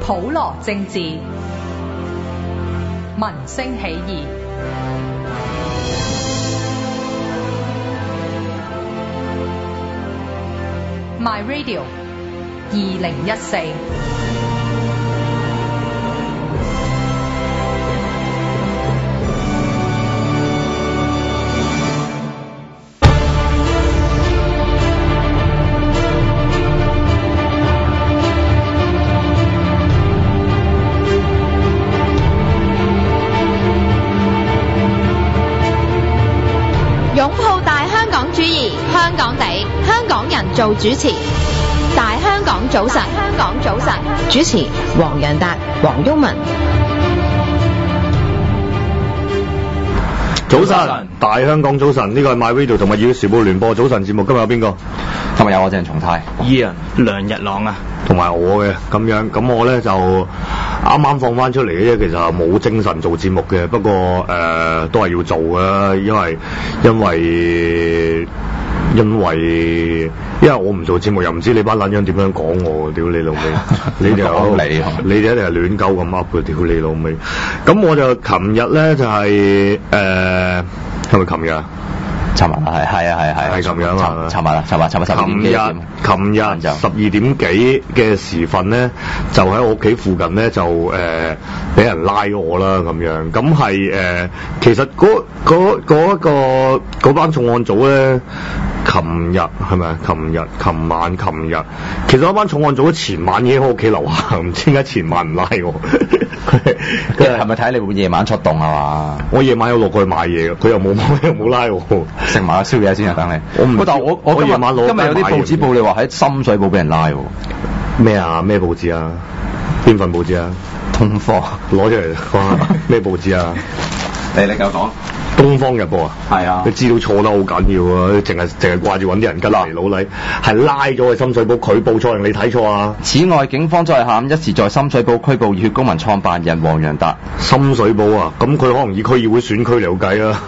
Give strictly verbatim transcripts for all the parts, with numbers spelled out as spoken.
普羅政治，民聲起義。My Radio 二零一四。 擁抱大香港主義，香港地，香港人做主持。大香港早晨，香港早晨，主持黃洋達、黃毓民。 早晨，大香港早晨，呢個係 My Radio 同埋《要時報》聯播早晨節目。今日有邊個？ 今日有我鄭松泰、 Ian、梁日朗啊， 同埋我嘅咁樣。咁我咧就啱啱放翻出嚟嘅啫，其實冇精神做節目嘅。不過誒、呃、都係要做嘅，因為因為因為因為我唔做節目，又唔知你班撚樣點樣講我，屌你老味！你哋有你， 你哋一定係亂鳩咁噏嘅，屌你老味！咁我就琴日咧就係誒係咪琴日啊？ 尋日係係啊係係係咁樣啊！ 尋日啦，尋日尋日十二點幾點？ 琴日十二點幾嘅時分咧，就喺我屋企附近咧就誒俾、呃、人拉我啦咁樣。咁係誒，其實嗰嗰嗰一個嗰班重案組咧，琴日係咪啊？琴日、琴晚、琴日，其實嗰班重案組前晚已經喺我屋企樓下，唔知點解前晚唔拉我。 佢係咪睇你會夜晚出動係嘛？ 我夜晚有落過去買嘢嘅，佢又冇又冇拉我。 食埋個宵夜先啊！等你。 我唔， 但係我我今日晚攞今日有啲報紙報你話喺深水埗俾人拉喎。 咩啊？咩報紙啊？邊份報紙啊？ 東方攞出嚟講下咩報紙啊？ 你你繼續講。 《東方日報》啊， 係啊， 你知道錯得好緊要啊！淨係淨係掛住揾啲人跟嚟老禮，係拉咗去深水埗，佢報錯定你睇錯啊？ 此外，警方昨日下午一時在深水埗拘捕熱血公民創辦人黃洋達。 深水埗啊，咁佢可能以區議會選區嚟計啊。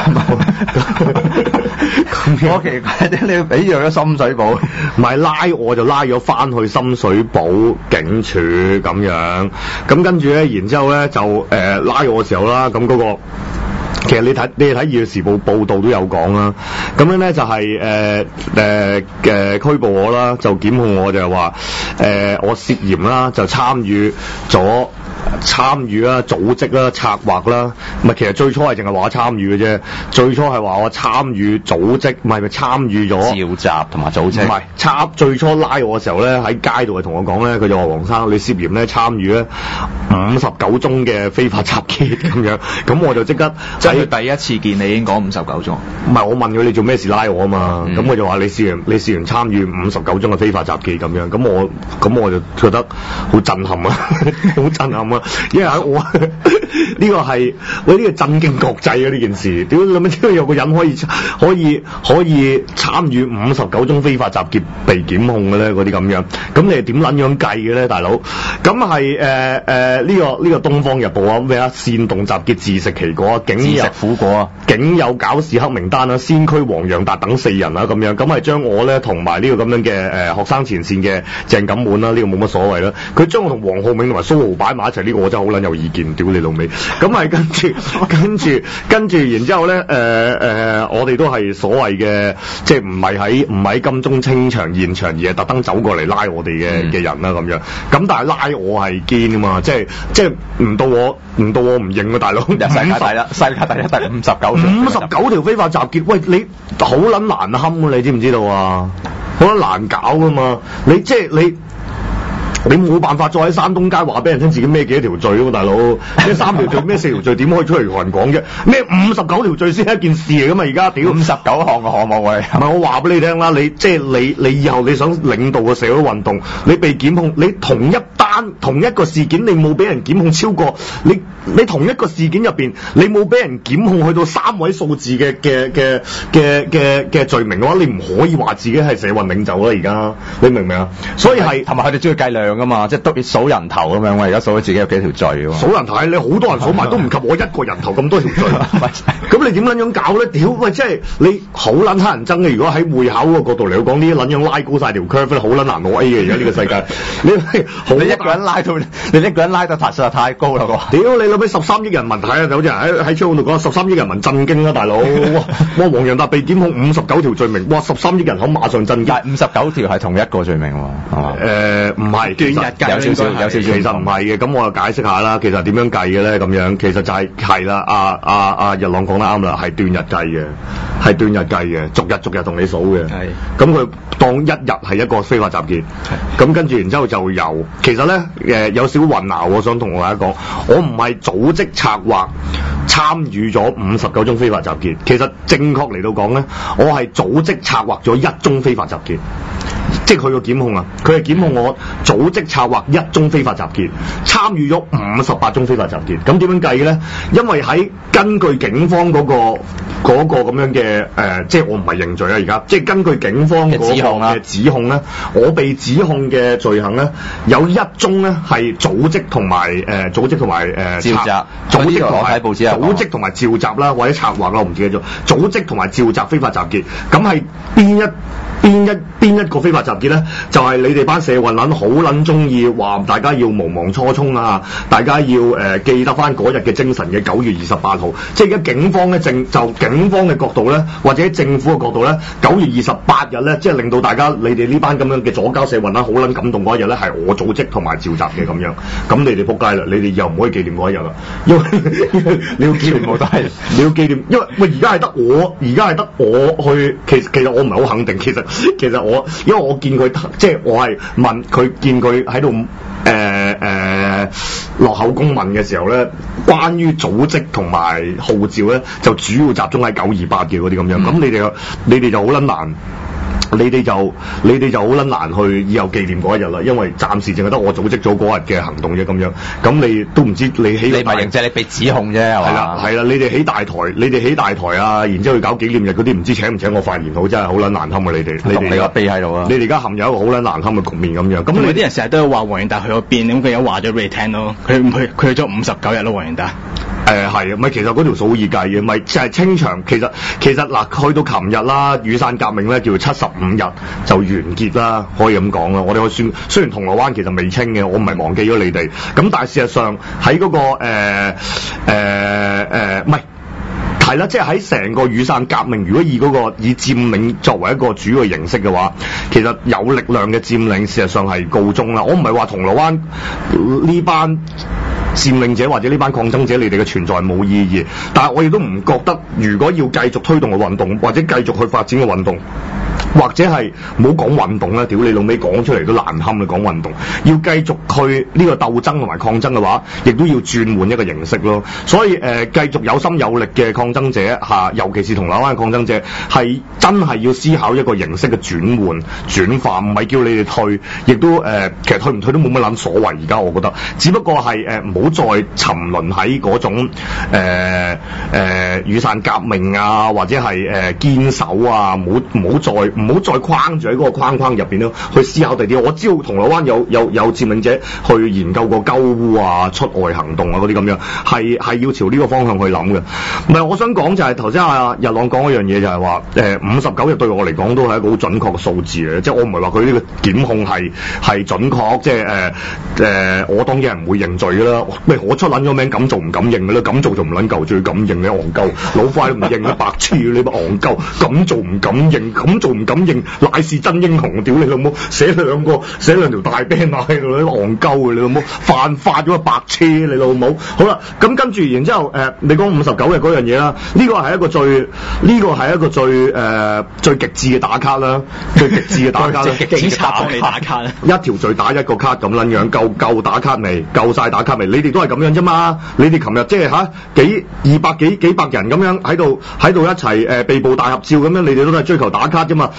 咁我奇怪啲，你要俾咗深水埗， 唔係拉我就拉咗翻去深水埗警署咁樣，咁跟住咧，然之後咧就誒、呃、拉我嘅時候啦，咁嗰、那個。其實你睇你哋睇《二月時報》報道都有講啦，咁樣咧就係誒誒誒拘捕我啦，就檢控我就係話誒我涉嫌啦，就參與咗參與啦、組織啦、策劃啦，唔係其實最初係淨係話我參與嘅啫，最初係話我參與組織，唔係咪參與咗召集同埋組織？ 唔係參最初拉我嘅時候咧，喺街度係同我講咧，佢就話黃生你涉嫌咧參與咧五十九宗嘅非法集結咁樣，咁我就即刻即係佢第一次見你已經講五十九宗。 唔係我問佢你做咩事拉我啊嘛，咁佢、嗯、就話你涉嫌你涉嫌參與五十九宗嘅非法集結咁樣，咁我咁我就覺得好震撼啊，好震撼啊！因為我呢個係喂呢個震驚國際啊呢件事，點解諗點解有個人可以可以可以參與五十九宗非法集結被檢控嘅咧？嗰啲咁樣，咁你係點撚樣計嘅咧，大佬？咁係誒誒呢個呢、呢個《東方日報》啊咩啊煽動集結自食其果啊，竟有自食苦果啊， 竟有搞事黑名單啊，先驅黃洋達等四人啊咁樣，咁係將我咧同埋呢個咁樣嘅誒、呃、學生前線嘅鄭錦滿啦，呢、呢個冇乜所謂啦。佢將我同黃浩銘同埋蘇豪擺埋一齊，呢、呢個我真係好撚有意見，屌你老味！咁係跟住跟住跟住，然之後咧誒誒，我哋都係所謂嘅，即係唔係喺唔係喺金鐘清場現場，而係特登走過嚟拉我哋嘅嘅人啦咁樣。咁但係拉我係堅啊嘛，即係即係唔到我唔到我唔認啊大佬！ 世界第一，世界第一第五十九五十九條非法集結，喂你好撚難堪啊！你知唔知道啊？好撚難搞噶嘛！你即係你。你冇辦法再喺山東街話俾人聽自己孭幾多條罪喎，大佬！咩三條罪、咩四條罪，點可以出嚟同人講啫？咩五十九條罪先係一件事嚟噶嘛？而家屌五十九項嘅項目喂， 唔係我話俾你聽啦，你即係你你以後你想領導個社會運動，你被檢控，你同一單同一個事件，你冇俾人檢控超過你你同一個事件入邊，你冇俾人檢控去到三位數字嘅嘅嘅嘅嘅嘅罪名嘅話，你唔可以話自己係社運領袖啦！而家你明唔明啊？所以係同埋佢哋中意計量。 樣噶嘛，即係都數人頭咁樣。我而家數咗自己有幾條罪喎。 數人頭，你好多人數埋都唔及我一個人頭咁多條罪。咁你點撚樣搞咧？屌喂，即係你好撚乞人憎嘅。如果喺會考嗰個角度嚟講，呢啲撚樣拉高晒條 curve 好撚難攞 A 嘅。而家呢個世界，你好你一個人拉到，你一個人拉到塔實在太高啦喎！ 屌你諗起十三億人民睇啊，有啲人喺喺窗度講十三億人民震驚啦，大佬！哇！哇！黃洋達被檢控五十九條罪名，哇！十三億人口馬上震驚。 五十九條係同一個罪名喎，係嘛？ 誒唔係， 斷日計有少少，有少少。 其實唔係嘅，咁我就解釋下啦。其實點樣計嘅咧？咁樣其實就係係啦，阿阿阿日朗講得啱啦，係斷日計嘅，係斷日計嘅，逐日逐日同你數嘅。 係。 咁佢當一日係一個非法集結。係。咁跟住然之後就由，其實咧誒有少混淆，我想同大家講，我唔係組織策劃參與咗五十九宗非法集結。其實正確嚟到講咧，我係組織策劃咗一宗非法集結。即係佢個檢控啊，佢係檢控我組織策劃一宗非法集結，參與咗五十八宗非法集結。咁點樣計嘅咧？因為喺根據警方嗰、嗰個嗰、嗰個咁樣嘅誒、呃，即係我唔係認罪啊，而家即係根據警方嗰個嘅指控咧，我被指控嘅罪行咧有一宗咧係組織同埋誒組織同埋誒召集， 組織同埋報紙組織同埋召集啦，或者策劃啦，我唔記得咗。組織同埋召集非法集結，咁係邊一？邊一邊一個非法集結咧？就係、是、你哋班社運撚好撚中意話大家要無忘初衷啊！大家要誒、呃、記得翻嗰日嘅精神嘅九月二十八號。即係而家警方咧正就警方嘅角度咧，或者政府嘅角度咧，九月二十八日咧，即係令到大家你哋呢班咁樣嘅左膠社運啦，好撚感動嗰一日咧，係我組織同埋召集嘅咁樣。咁你哋仆街啦！你哋又唔可以紀念嗰一日啦，因為你要紀念我都係你要紀念，因為喂而家係得我，而家係得我去。其實其實我唔係好肯定，其實。其實我，因為我見佢，即係我係問佢，見佢喺度誒誒落口供問嘅時候咧，關於組織同埋號召咧，就主要集中喺九二八嘅嗰啲咁樣。咁、嗯、你哋你哋就好撚難。你哋就你哋就好撚難去以後紀念嗰一日啦，因為暫時淨係得我組織咗嗰日嘅行動啫咁樣，咁你都唔知你起你咪認即係你被指控啫係嘛？ 係啦係啦，你哋起大台，你哋起大台啊，然之後去搞紀念日嗰啲，唔知請唔請我發言好，真係好撚難堪啊！你哋你哋個碑喺度啊！你哋而家陷入一個好撚難堪嘅局面咁樣。咁你啲人成日都話黃洋達去咗邊，咁佢有話咗俾你聽咯，佢唔去佢去咗五十九日咯，黃洋達。 誒係啊，咪其實嗰條數好易計嘅，咪就係清場。其實其實嗱，去到琴日啦，雨傘革命咧叫做七十五日就完結啦，可以咁講啦。我哋可以算，雖然銅鑼灣其實未清嘅，我唔係忘記咗你哋。咁但係事實上喺嗰、嗰個誒誒誒唔係係啦，即係喺成個雨傘革命，如果以嗰、嗰個以佔領作為一個主要嘅形式嘅話，其實有力量嘅佔領事實上係告終啦。我唔係話銅鑼灣呢班佔領者或者呢班抗爭者，你哋嘅存在冇意義，但係我亦都唔覺得，如果要繼續推動嘅運動，或者繼續去發展嘅運動，或者係唔好講運動啦，屌你老味講出嚟都難堪啦，講運動，要繼續去呢個鬥爭同埋抗爭嘅話，亦都要轉換一個形式咯。所以誒、呃，繼續有心有力嘅抗爭者嚇、啊，尤其是銅鑼灣嘅抗爭者，係真係要思考一個形式嘅轉換轉化，唔係叫你哋退，亦都誒、呃，其實退唔退都冇乜撚所謂。而家我覺得，只不過係誒唔好再沉淪喺嗰種誒誒、呃呃、雨傘革命啊，或者係誒、呃、堅守啊，唔好唔好再唔好再框住喺嗰個框框入邊咯，去思考第啲。我知道銅鑼灣有有有佔領者去研究過鳩污啊、出外行動啊嗰啲咁樣，係係要朝呢個方向去諗嘅。唔係，我想講就係頭先阿日朗講一樣嘢，就係話誒五十九日對我嚟講都係一個好準確嘅數字嘅，即係我唔係話佢呢個檢控係係準確，即係誒誒我當然係唔會認罪㗎啦。喂，我出撚咗名，敢做唔敢認㗎啦，敢做就唔撚夠，最敢認你戇鳩，老快都唔認啊，白痴你咪戇鳩，敢做唔敢認，敢做唔敢認，乃是真英雄，屌你老母，寫兩個寫兩條大 band 喺度，你戇鳩嘅你老母，犯法咗個白痴你老母。好啦，咁跟住然之後誒、呃，你講五十九日嗰樣嘢啦，呢個係一個最呢、呢個係一個最誒、呃、最極致嘅打卡啦，最極致嘅打卡啦， 警察幫你打卡啦， 一條罪打一個卡咁撚樣，夠夠打卡未？夠晒打卡未？你哋都係咁樣啫嘛，你哋琴日即係嚇幾二百幾幾百人咁樣喺度喺度一齊誒、呃、被捕大合照咁樣，你哋都係追求打卡啫嘛。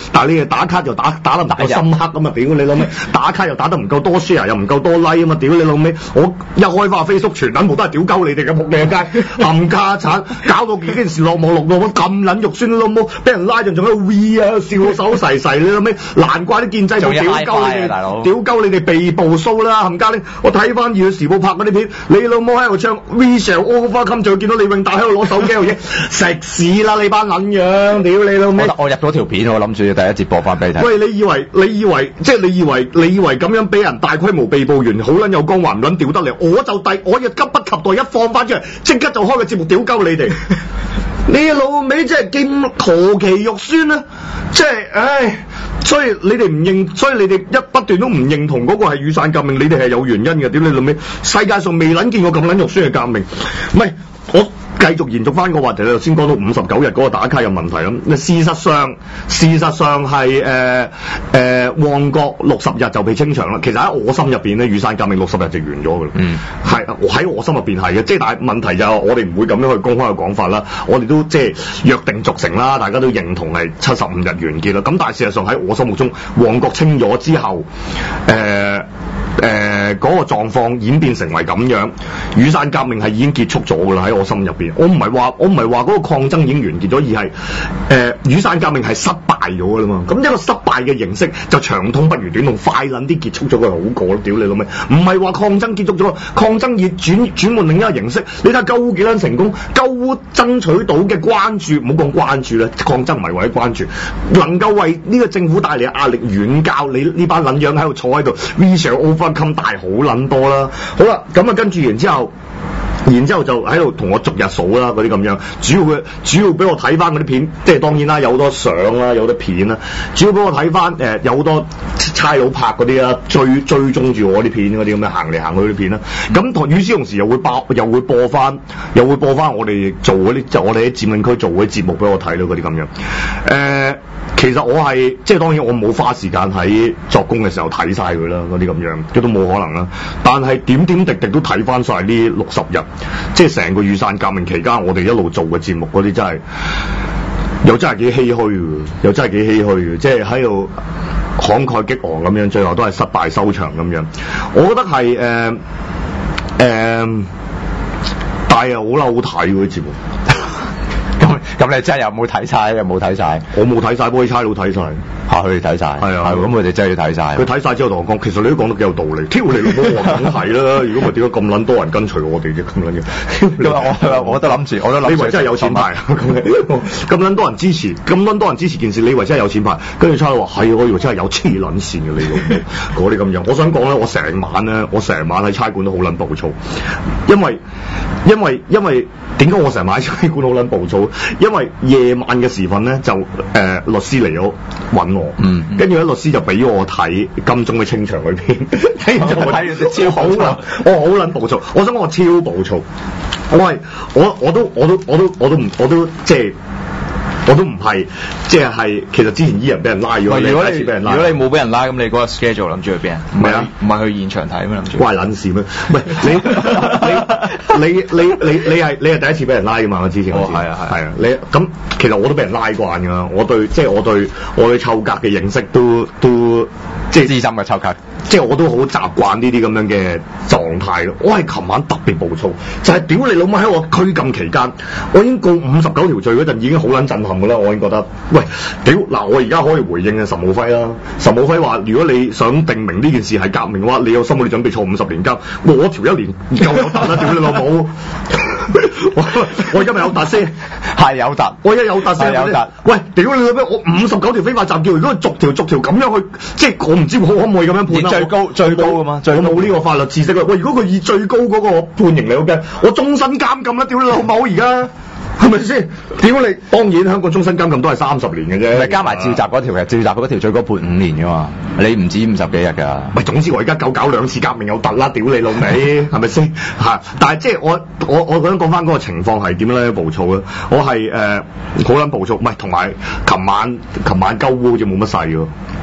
但係你哋打卡又打打得唔夠深刻咁啊！屌你老味，打卡又打得唔夠多 share 又唔夠多 like 啊嘛！屌你老味，我一開翻 Facebook 全撚部都係屌鳩你哋嘅仆你嘅街，冚家產，搞到幾件事落網落到咁撚肉酸老母，俾人拉仲仲喺度 V 啊，笑手勢勢你老味，難怪啲建制冇屌鳩你哋，屌鳩你哋被捕騷啦冚家拎！我睇翻《二月時報》拍嗰啲片，你老母喺度唱 We Shall Overcome， 就見到李永達喺度攞手機度影，食屎啦你班撚樣！屌你老味！ 我入咗條片，我諗住第一節播翻俾你睇。 喂，你以為你以為即係你以為你以為咁樣俾人大規模被捕完，好撚有光環，唔撚屌得嚟？我就第我亦急不及待一放翻出嚟，即刻就開個節目屌鳩你哋！你老味真係咁何其肉酸啊！即係唉，所以你哋唔認，所以你哋一不斷都唔認同嗰個係雨傘革命，你哋係有原因嘅。屌你老味，世界上未撚見過咁撚肉酸嘅革命，唔係我。繼續延續翻個話題，你頭先講到五十九日嗰個打卡有問題咁。事實上，事實上係誒誒旺角六十日就被清場啦。其實喺我心入邊咧，雨傘革命六十日就完咗㗎啦。嗯，係喺我心入邊係嘅。即係但係問題就係我哋唔會咁樣去公開嘅講法啦。我哋都即係約定俗成啦，大家都認同係七十五日完結啦。咁但係事實上喺我心目中，旺角清咗之後，誒誒嗰個狀況演變成為咁樣，雨傘革命係已經結束咗㗎啦。喺我心入邊。我唔係話我唔係話嗰個抗爭已經完結咗，而係誒、呃、雨傘革命係失敗咗㗎啦嘛。咁一個失敗嘅形式就長痛不如短痛，快撚啲結束咗佢好過咯。屌你老味，唔係話抗爭結束咗，抗爭要轉轉換另一個形式。你睇下鳩烏幾撚成功，鳩烏爭取到嘅關注，唔好講關注啦，抗爭唔係為咗關注，能夠為呢個政府帶嚟嘅壓力遠較你呢班撚樣喺度坐喺度 We Shall Overcome 大好撚多啦。好啦，咁啊跟住然之後。然之後就喺度同我逐日數啦，嗰啲咁樣，主要嘅主要俾我睇翻嗰啲片，即係當然啦，有好多相啦，有好多片啦，主要俾我睇翻誒有好多差佬拍嗰啲啦，追追蹤住我啲片嗰啲咁樣行嚟行去啲片啦。咁同與此同時又會爆又會播翻又會播翻我哋做嗰啲就我哋喺佔領區做嗰啲節目俾我睇咯，嗰啲咁樣誒。呃其實我係即係當然我冇花時間喺作工嘅時候睇晒佢啦，嗰啲咁樣，即都冇可能啦。但係點點滴滴都睇翻晒呢六十日，即係成個雨傘革命期間我哋一路做嘅節目嗰啲真係又真係幾唏噓嘅，又真係幾唏噓嘅，即係喺度慷慨激昂咁樣，最後都係失敗收場咁樣。我覺得係誒誒，但係又好啦，好睇嗰啲節目。 咁你真係有冇睇晒？有冇睇晒？ 我冇睇晒，不過啲差佬睇晒。 嚇，佢哋睇晒。係啊，咁佢哋真係要睇晒。 佢睇晒之後同我講，其實你都講得幾有道理。挑你老母，我梗係啦。如果唔係點解咁撚多人跟隨我哋啫？咁撚嘅。 我我都諗住，我都諗。 你以為真係有錢派？咁撚多人支持，咁撚多人支持件事，你以為真係有錢派？跟住差佬話係，我以為真係有黐撚線嘅你老母。嗰啲咁樣，我想講咧，我成晚咧，我成晚喺差館都好撚暴躁，因為因為因為點解我成晚喺差館好撚暴躁？因為夜晚嘅時分咧，就誒、呃、律師嚟咗揾我，嗯，跟住咧律師就俾我睇金鐘嘅清場嗰邊，睇完之後我睇完超好撚，我好撚暴躁，我想講我超暴躁，我係我我都我都我都我都唔我都即係。我都唔係，即係其實之前依人俾人拉咗，如果你如果你冇俾人拉，咁你嗰個 schedule 諗住去邊啊？唔係啊，唔係去現場睇咩諗住？關撚事咩？唔係你你你你你你係你係第一次俾人拉㗎嘛？我之前我知係啊係啊，你咁其實我都俾人拉慣㗎，我對即係我對我對臭格嘅認識都都即係資深嘅臭格，即係我都好習慣呢啲咁樣嘅狀態咯。我係琴晚特別暴躁，就係屌你老母喺我拘禁期間，我已經告五十九條罪嗰陣已經好撚震撼。我已經覺得，喂，屌嗱！我而家可以回應啊，岑敖輝啦。岑敖輝話：如果你想定明呢件事係革命嘅話，你有心理準備坐五十年監。我條一年夠有突啦，屌你老母！我我而家咪有突先，係有突。我而家有突先，有突。喂，屌你老母！我五十九條非法集結，如果逐條逐條咁樣去，即係我唔知可可唔可以咁樣判啦。最高最高㗎嘛，我冇呢個法律知識啊！喂，如果佢以最高嗰個判刑嚟嘅，我終身監禁啦！屌你老母而家。係咪先？屌你！當然香港終身監禁都係三十年嘅啫。咪加埋召集嗰條嘅，召集嗰條最高判五年㗎嘛。你唔止五十幾日㗎。喂，總之我而家夠搞兩次革命有突啦！屌你老味，係咪先？嚇！但係即係我我我想講翻嗰個情況係點咧？暴躁咧，我係誒好撚暴躁，唔係同埋琴晚琴晚鳩烏好似冇乜勢喎。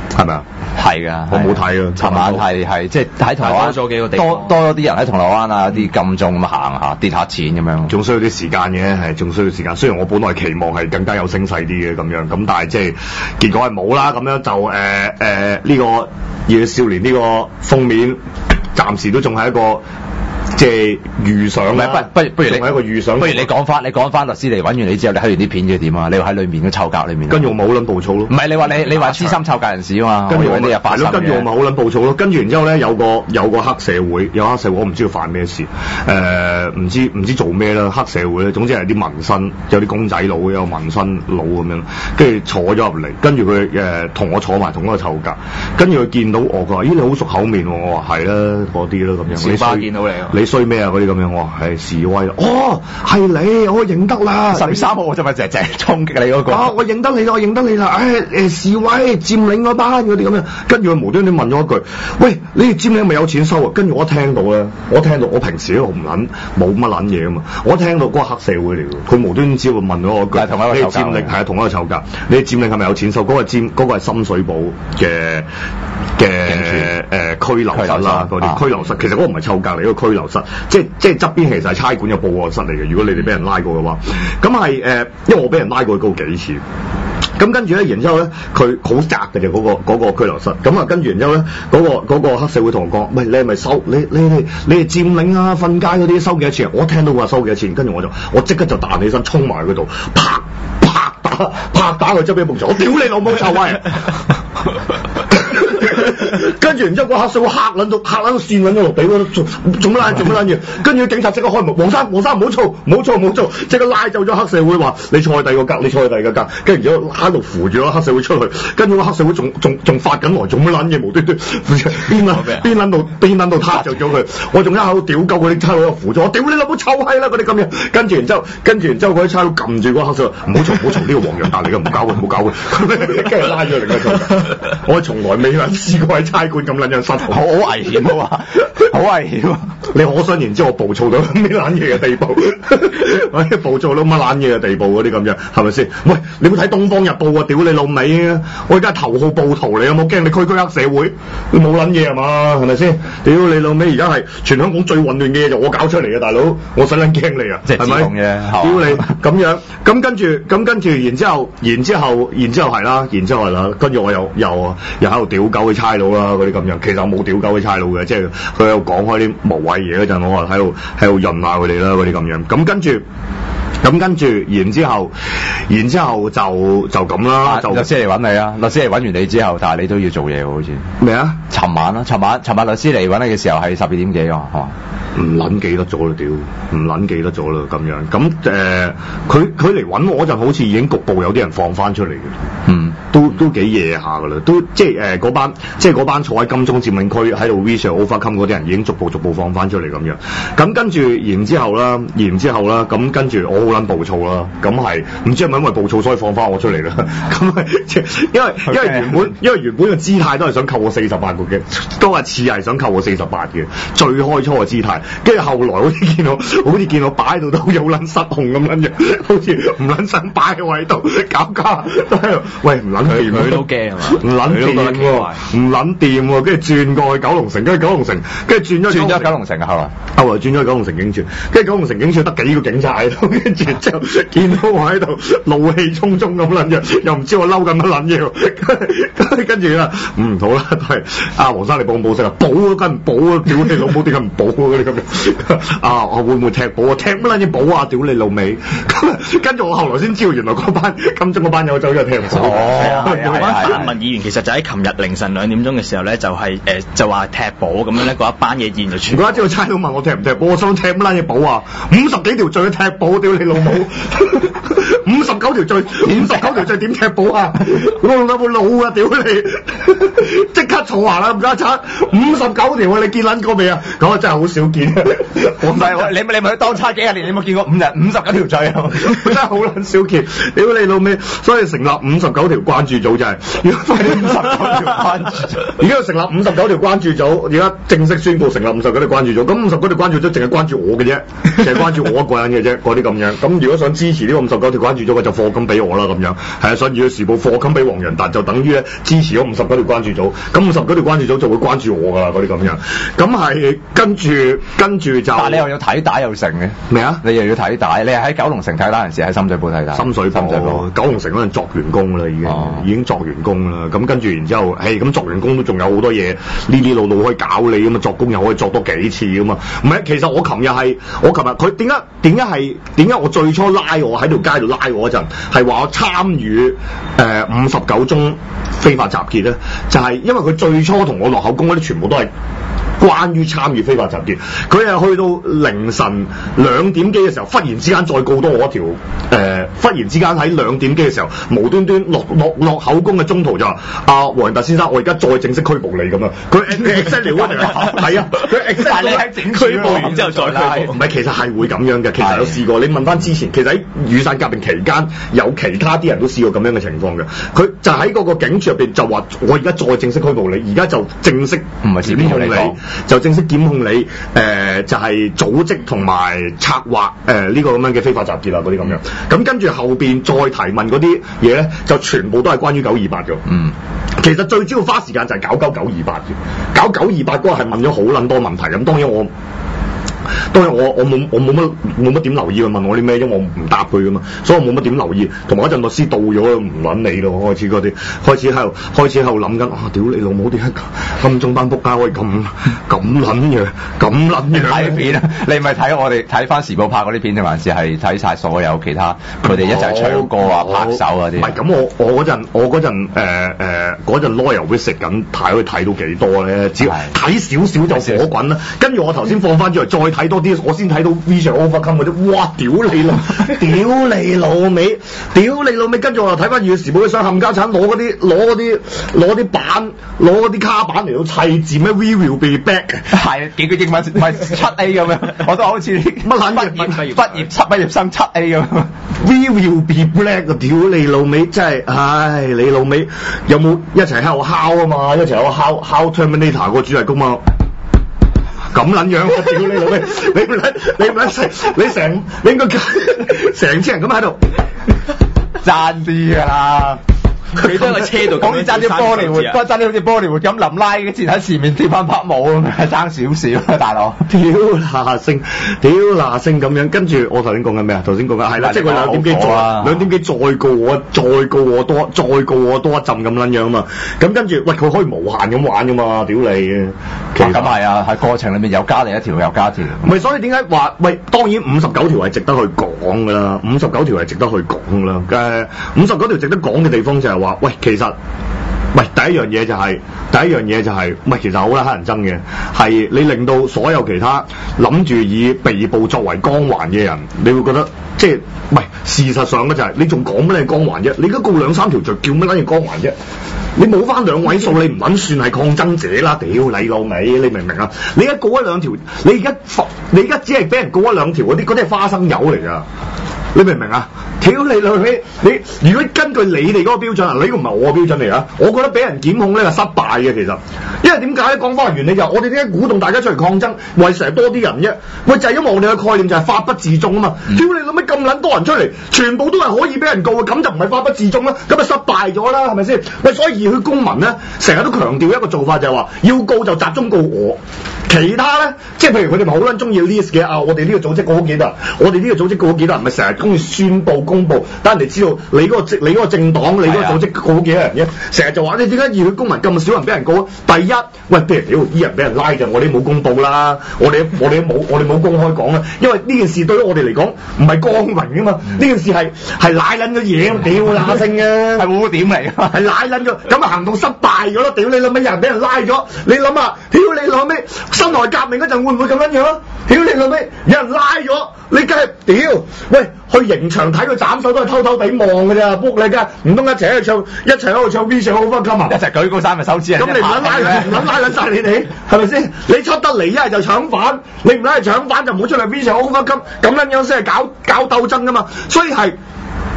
係咪啊？ 係㗎， 我冇睇啊。 尋晚係係即係喺銅鑼灣多咗幾個地方多多咗啲人喺銅鑼灣啊，啲金鐘咁行下跌下錢咁樣。 仲需要啲時間嘅，係仲需要時間。雖然我本來期望係更加有聲勢啲嘅咁樣，咁但係即係結果係冇啦。咁樣就誒誒呢個熱血少年呢個封面，暫時都仲係一個。即係預想啦， 不不不如你仲係一個預想， 不如你講翻，你講翻律師嚟揾完你之後，你睇完啲片嘅點啊？你話喺裏面嘅臭格裏面， 跟住我咪好撚暴躁咯。 唔係你話你你話資深臭格人士啊嘛？ 跟住我咪係係咯，跟住我咪好撚暴躁咯。跟住然之後咧，有個有個黑社會，有黑社會，我唔知佢犯咩事，誒、呃、唔知唔知做咩啦。黑社會咧，總之係啲紋身，有啲公仔佬，有紋身佬咁樣，跟住坐咗入嚟，跟住佢誒同我坐埋同一個臭格，跟住佢見到我，佢話：咦你好熟口面喎！我話係啦，嗰啲啦咁樣。 小巴見到你， 你衰咩啊？嗰啲咁樣，我話係示威啦。哦，係你，我認得啦。 十月三號我就咪淨係衝擊你嗰個。 啊，我認得你啦，我認得你啦。唉、哎，誒示威佔領嗰班嗰啲咁樣，跟住佢無端端問咗一句：喂，你哋佔領係咪有錢收啊？跟住我聽到咧，我聽到我平時都唔撚冇乜撚嘢啊嘛，我聽到嗰個黑社會嚟嘅，佢無端端只會問咗我一句： 係同一個你哋佔領係啊同一個臭格，你哋佔領係咪有錢收？嗰、那個佔嗰、那個係深水埗嘅嘅誒拘留室啦，嗰啲拘留室。其實嗰個唔係臭格嚟，嗰個拘留室，即係即係側邊其實係差館嘅報案室嚟嘅。如果你哋俾人拉過嘅話，咁係誒，因為我俾人拉過去嗰幾次。咁跟住咧，然之後咧，佢好窄嘅啫，嗰、嗰個嗰、嗰個拘留室。咁啊，跟住然之後咧，嗰、嗰個嗰、嗰個黑社會同我講：喂，你係咪收？你你你你係佔領啊、瞓街嗰啲收幾多錢？我聽到佢話收幾多錢，跟住我就我即刻就彈起身衝埋去嗰度，啪啪打啪打佢側邊埲牆，我屌你老母臭威！跟住然之後個黑社會嚇撚到嚇撚到線撚咗落地嗰度，做做乜撚做乜撚嘢？跟住警察即刻開門，黃生黃生唔好嘈唔好嘈唔好嘈，即刻拉走咗黑社會，話你坐喺第二個格，你坐喺第二個格，跟住然之後喺度扶住個黑社會出去，跟住個黑社會仲仲仲發緊來，做乜撚嘢無端端邊撚邊撚到邊撚到撻着咗佢，我仲一喺度屌鳩嗰啲差佬又扶咗我，屌你老母臭閪啦嗰啲咁樣，跟住然之後跟住然之後嗰啲差佬撳住個黑社會，唔好嘈唔好嘈，呢個黃洋達嚟嘅，唔搞佢唔好搞佢，跟住拉咗嚟嘅，我從來未撚試過喺差館咁撚樣失控， 好危險啊！好危險啊！ 你可想然之後我暴躁到咩撚嘢嘅地步，我啲暴躁到乜撚嘢嘅地步嗰啲咁樣，係咪先？喂，你冇睇《東方日報》啊？屌你老味啊！我而家係頭號暴徒嚟，有冇驚你區區黑社會？你冇撚嘢係嘛？係咪先？屌你老味！而家係全香港最混亂嘅嘢就我搞出嚟嘅，大佬，我使撚驚你啊？ 即係自動嘅， 屌你咁樣，咁跟住，咁跟住，然之後，然之後，然之後係啦，然之後係啦，跟住我又又又喺度屌鳩啲差佬啦，嗰啲咁樣。其實我冇屌鳩啲差佬嘅，即係佢又講開啲無謂嘢嗰陣，我話喺度喺度潤下佢哋啦，嗰啲咁樣。咁跟住，咁跟住，然之後，然之後就就咁啦。就律師嚟揾你啊！律師嚟揾完你之後，但係你都要做嘢喎，好似咩啊？ 尋晚啦，尋晚尋晚律師嚟揾你嘅時候係十二點幾啊？係嘛？ 唔撚記得咗啦，屌！唔撚記得咗啦，咁樣咁誒，佢佢嚟揾我嗰陣，好似已經局部有啲人放翻出嚟嘅， 嗯， 都都幾夜下噶啦，都即係誒嗰班即係嗰班坐喺金鐘佔領區喺度 We Shall Overcome 嗰啲人已經逐步逐步放翻出嚟咁樣，咁跟住然之後啦，然之後啦，咁跟住我好撚暴躁啦，咁係唔知係咪因為暴躁所以放翻我出嚟啦？咁係即係因為因為原本因為原本嘅姿態都係想扣我四十八個嘅，都係似係想扣我四十八嘅，最開初嘅姿態。跟住後來好似見到，好似見到擺喺度都好撚失控咁撚樣，好似唔撚想擺喺位度搞搞都喺度，喂唔撚掂佢都驚係嘛？ 唔撚掂喎，唔撚掂喎，跟住轉過去九龍城，跟住九龍城，跟住轉咗轉咗九龍城啊，後來後來轉咗去九龍城警署，跟住九龍城警署得幾個警察喺度，跟住之後見到我喺度怒氣沖沖咁撚樣，又唔知我嬲緊乜撚嘢喎，跟住啦，嗯好啦，都係阿黃生你報唔報息啊？報啊，梗唔報啊，屌你老母點解唔報啊？嗰啲咁樣啊，我會唔會踢保啊？踢乜撚嘢保啊？屌你老味！跟住我後來先知道，原來嗰班金鐘嗰班友走咗去踢保。 哦， 嗰班泛民議員其實就喺琴日凌晨兩點鐘嘅時候咧，就係、是、誒、呃、就話踢保咁樣咧，嗰一班嘢議員就全。 嗰一朝差佬問我踢唔踢保，我想踢乜撚嘢保啊？五十幾條罪踢保，屌你老母！五十九條罪，五十九條罪點踢保啊？我老豆會老啊！屌你！即刻坐下啦，唔該柒！五十九條啊，你見撚過未啊？咁我真係好少見。 我唔係你你咪去當差幾廿年，你有冇見過五日五十九條罪啊？ 真係好撚少見。屌你老味！所以成立五十九條慣關注組就係要快啲五十九條關注組，而家要成立五十九條關注組，而家正式宣布成立五十九條關注組。咁五十九條關注組淨係關注我嘅啫，淨係關注我一個人嘅啫，嗰啲咁樣。咁如果想支持呢個五十九條關注組嘅，就課金俾我啦咁樣。係啊，所以《時報》課金俾黃洋達就等於咧支持咗五十九條關注組。咁五十九條關注組就會關注我㗎啦，嗰啲咁樣。咁係跟住跟住就， 但係你又要睇帶又成嘅咩啊？ 你又要睇帶，你係喺九龍城睇帶，還是喺深水埗睇帶？ 深水埗，九龍城嗰陣作完工啦，已經、哦、已經作完工啦。咁跟住然之後，誒咁作完工都仲有好多嘢，呢啲路路可以搞你咁啊！作工又可以作多幾次咁嘛。唔係，其實我琴日係我琴日佢點解點解係點解我最初拉我喺條街度拉我嗰陣係話我參與誒五十九宗非法集結咧？就係、是、因為佢最初同我落口供嗰啲全部都係關於參與非法集結，佢係去到凌晨兩點幾嘅時候，忽然之間再告多我一條誒、呃，忽然之間喺兩點幾嘅時候，無端端落落落口供嘅中途就話：阿黃洋達先生，我而家再正式拘捕你咁啊！佢 exactly 嗰條係啊，佢 exactly 喺整拘捕完之後再拘捕，唔係其實係會咁樣嘅，其實有試過。你問翻之前，其實喺雨傘革命期間有其他啲人都試過咁樣嘅情況嘅。佢就喺嗰個警署入邊就話：我而家再正式拘捕你，而家就正式唔係檢控你。就正式檢控你，誒、呃、就係、是、組織同埋策劃誒呢、呃這個咁樣嘅非法集結啦，嗰啲咁樣。咁跟住後邊再提問嗰啲嘢咧，就全部都係關於九二八嘅。嗯，其實最主要花時間就係搞鳩九二八嘅，搞九二八嗰個係問咗好撚多問題。咁當然我。當然我我冇我冇乜冇乜點留意佢問我啲咩，因為我唔答佢噶嘛，所以我冇乜點留意。同埋嗰陣律師到咗唔撚你咯，開始嗰啲開始喺度開始喺度諗緊啊！屌你老母點解咁中班仆街可以咁咁撚嘢咁撚嘢睇片啊！你咪睇我哋睇翻時報拍嗰啲片定還是係睇晒所有其他佢哋一齊唱歌啊、拍手嗰啲？ 唔係咁，我我嗰陣我嗰陣誒誒嗰陣 lawyer 會食緊睇可以睇到幾多咧？只要睇少少就火滾啦。跟住我頭先放翻出嚟再睇多啲，我先睇到 Vision Overcome 嗰啲，哇！屌你老，屌你老味，屌你老味！跟住我又睇翻《時報》嘅相，冚家鏟攞嗰啲攞嗰啲攞啲板，攞嗰啲卡板嚟到砌字咩 ？We will be back， 係幾個英文唔係七 A 咁樣，我都好似乜撚嘢畢業畢業七畢業生七 A 咁樣。 We will be black 啊！屌你老味，真係，唉，你老味有冇一齊喺度敲啊嘛？一齊喺度敲敲 Terminator 個主題曲嘛？咁撚樣啊！屌你老味，你唔撚你唔撚成你成你應該成車人咁喺度爭啲㗎啦！ 佢都喺個車度， 講啲爭啲玻璃活，不爭啲好似玻璃活咁臨拉嘅節喺前面跳翻拍舞咁樣，爭少少啊大佬！ 屌嗱聲，屌嗱聲咁樣，跟住我頭先講緊咩啊？頭先講緊係啦，即係佢兩點幾再兩點幾再告我，再告我多，再告我多一陣咁撚樣啊嘛！咁跟住喂，佢可以無限咁玩噶嘛？屌你！ 其實咁係啊，喺過程裏面有加你一條，有加條。 唔係，所以點解話喂？當然五十九條係值得去講㗎啦，五十九條係值得去講㗎啦。誒，五十九條值得講嘅地方就係話，喂，其實，喂，第一樣嘢就係、是，第一樣嘢就係、是，喂，其實好啦，乞人憎嘅，係你令到所有其他諗住以被捕作為光環嘅人，你會覺得，即係，喂，事實上咧就係、是，你仲講乜嘢光環啫？你而家告兩三條罪，叫乜撚嘢光環啫？你冇翻兩位數，你唔撚算係抗爭者啦！屌你老味，你明唔明啊？你而家告一兩條，你而家你而家只係俾人告一兩條嗰啲，嗰啲係花生油嚟㗎。你明唔明啊？屌你老味，你如果根據你哋嗰個標準啊，呢個唔係我嘅標準嚟啊！我覺得俾人檢控咧係失敗嘅，其實，因為點解咧？講翻個原理就係、我哋點解鼓動大家出嚟抗爭，為成日多啲人啫？喂，就係、係、因為我哋嘅概念就係法不自重啊嘛！屌、嗯、你老味咁撚多人出嚟，全部都係可以俾人告嘅，咁就唔係法不自重啦，咁就失敗咗啦，係咪先？喂，所以熱血公民咧，成日都強調一個做法就係話，要告就集中告我。其他咧，即係譬如佢哋咪好撚中意 list 嘅啊！我哋呢個組織告咗幾多人？我哋呢個組織告咗幾多人？咪成日中意宣佈公佈，等人哋知道你嗰、嗰個政你嗰個政黨、你嗰個組織告咗幾多人啫？成日就話你點解熱血公民咁少人俾人告？第一，喂，譬如屌啲人俾人拉就我哋冇公佈啦，我哋我哋冇我哋冇公開講啦，因為呢件事對於我哋嚟講唔係光榮㗎嘛，呢、嗯、件事係係賴撚嘅嘢，屌乸聲嘅，係污點嚟㗎，係賴撚咗，咁啊行動失敗咗咯，屌你老味，有人俾人拉咗，你諗下，屌你老味，辛亥革命嗰陣會唔會咁樣樣？屌你老味，有人拉咗，你梗係屌，喂，去刑場睇佢斬手都係偷偷地望㗎咋，仆你㗎，唔通一齊喺度唱，一齊喺度唱 V 上好翻金啊？一齊舉高三咪手指人，咁你唔撚拉人，唔撚拉撚曬你哋，係咪先？你出得嚟一係就搶犯，你唔拉係搶犯就唔好出嚟 V 上好翻金，咁撚樣先係搞搞鬥爭㗎嘛，所以係。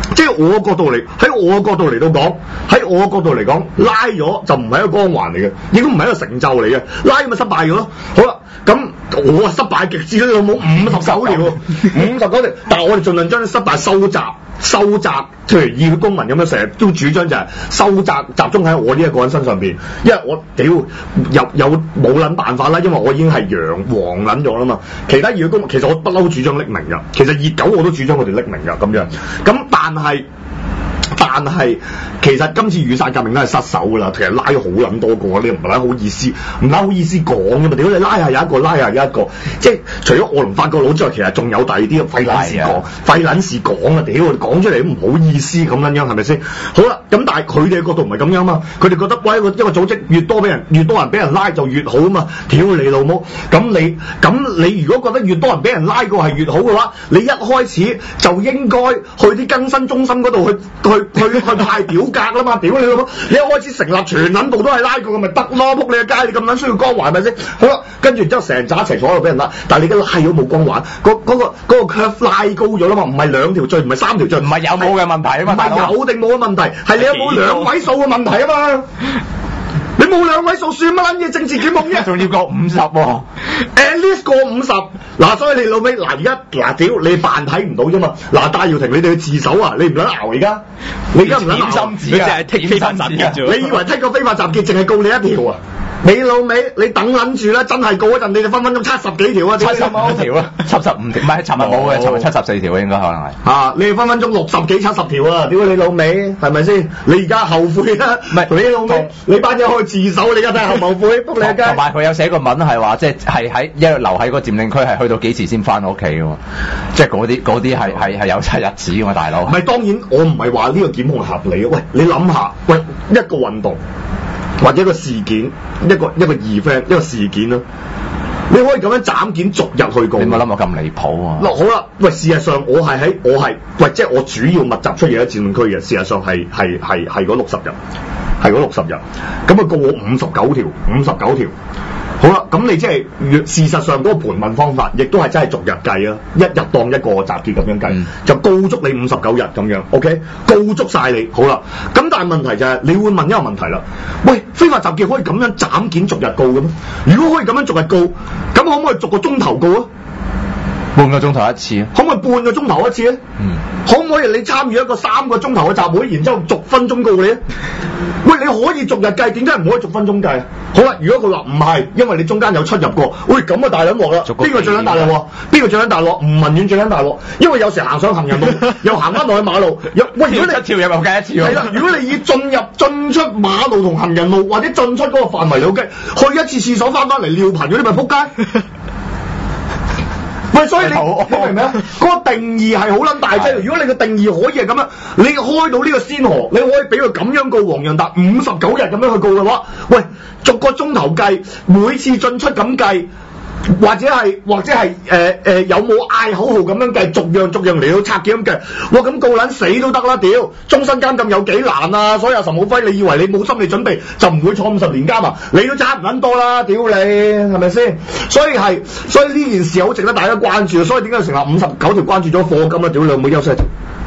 即係我角度嚟，喺我角度嚟到講，喺我角度嚟講，拉咗就唔係一個光環嚟嘅，亦都唔係一個成就嚟嘅，拉咪失敗咗咯。好啦，咁我啊失敗極致啦，老母五十九條，五十九條，但係我哋盡量將啲失敗收窄。收窄，譬如議會公民咁樣，成日都主張就係收窄，集中喺我呢一個人身上邊，因為我屌有有冇撚辦法啦，因為我已經係洋黃撚咗啦嘛。其他議會公民其實我不嬲主張匿名㗎，其實熱狗我都主張佢哋匿名㗎咁樣。咁但係但係其實今次雨傘革命都係失手㗎啦，其實拉咗好撚多個，你唔係拉好意思，唔拉好意思講㗎嘛。屌你拉下有一個，拉下有一個，即係除咗我同法國佬之外，其實仲有第二啲廢撚事講，廢撚事講啊！屌，講出嚟都唔好意思咁撚樣，係咪先？好啦，咁但係佢哋嘅角度唔係咁樣嘛，佢哋覺得喂一個一個組織越多俾人越多人俾人拉就越好啊嘛！屌你老母！咁你咁你如果覺得越多人俾人拉過係越好嘅話，你一開始就應該去啲更新中心嗰度去去。去去派表格啦嘛，屌你老母！你一開始成立全撚部都係拉過嘅咪得咯，仆你個街！你咁撚需要光環係咪先？好啦，跟住之後成紮一齊坐喺度俾人拉，但係你而家拉咗冇光環，嗰、嗰個嗰、嗰個 curve 拉高咗啦嘛，唔係兩條罪，唔係三條罪，唔係有冇嘅問題啊嘛，唔係有定冇嘅問題，係你有冇兩位數嘅問題啊嘛。你冇兩位數算乜撚嘢政治檢控啫？仲要過五十喎 ，at least 過五十。嗱，所以你老尾嗱而家嗱屌你扮睇唔到啫嘛。嗱，戴耀廷你哋去自首啊？你唔撚熬而家？你而家唔撚熬？你淨係剔非法集結啫。你以為剔個非法集結淨係告你一條啊？你老尾你等撚住啦，真係告嗰陣你哋分分鐘七十幾條啊！七十五條啊，七十五條，唔係尋日冇嘅，尋日七十四條應該可能係。嚇！你哋分分鐘六十幾七十條啊！屌你老尾，係咪先？你而家後悔啦？唔係你老尾，你班友去自首，你而家睇後後悔，仆你一街。同埋佢有寫個文係話，即係係喺一路留喺個佔領區，係去到幾時先翻屋企嘅喎？即係嗰啲嗰啲係係係有晒日子嘅嘛，大佬。唔係當然，我唔係話呢個檢控合理啊！喂，你諗下，喂一個運動。或者一個事件，一個一個 event， 一個事件啦，你可以咁樣斬件逐日去告。你冇諗過咁離譜啊！嗱，好啦，喂，事實上我係喺我係喂，即係我主要密集出現喺佔領區嘅，事實上係係係係嗰六十日，係嗰六十日，咁啊告我五十九條，五十九條。好啦，咁你即係事實上嗰個盤問方法，亦都係真係逐日計啊，一日當一個集結咁樣計，嗯、就告足你五十九日咁樣 ，OK， 告足晒你，好啦。咁但係問題就係、是，你會問一個問題啦，喂，非法集結可以咁樣斬件逐日告嘅咩？如果可以咁樣逐日告，咁可唔可以逐個鐘頭告啊？半個鐘頭一次啊？可唔可以半個鐘頭一次啊？嗯。可唔可以你參與一個三個鐘頭嘅集會，然之後逐分鐘告你啊？喂，你可以逐日計，點解唔可以逐分鐘計啊？好啦，如果佢話唔係，因為你中間有出入過，喂咁啊大撚鑊啦！邊個最撚大鑊？邊個最撚大鑊？吳文遠最撚大鑊，因為有時行上行人路，又行翻落去馬路，有喂如果你一條又冇計一次喎。係啦，如果你以進入進出馬路同行人路或者進出嗰個範圍嚟計，去一次廁所翻翻嚟尿頻嗰啲咪撲街？喂，所以你你明唔明啊？嗰個定義係好撚大劑。如果你個定義可以係咁樣，你開到呢個先河，你可以俾佢咁樣告黃洋達五十九日咁樣去告嘅話，喂，逐個鐘頭計，每次進出咁計，或者係或者係誒誒有冇嗌口號咁樣計，逐樣逐樣嚟到拆嘅咁計，哇咁告撚死都得啦！屌，終身監禁有幾難啊？所以阿岑浩輝，你以為你冇心理準備就唔會坐五十年監啊？你都差唔撚多啦！屌你係咪先？所以係，所以呢件事好值得大家關注，所以點解成立五十九條關注咗課金啊？屌你，冇休息。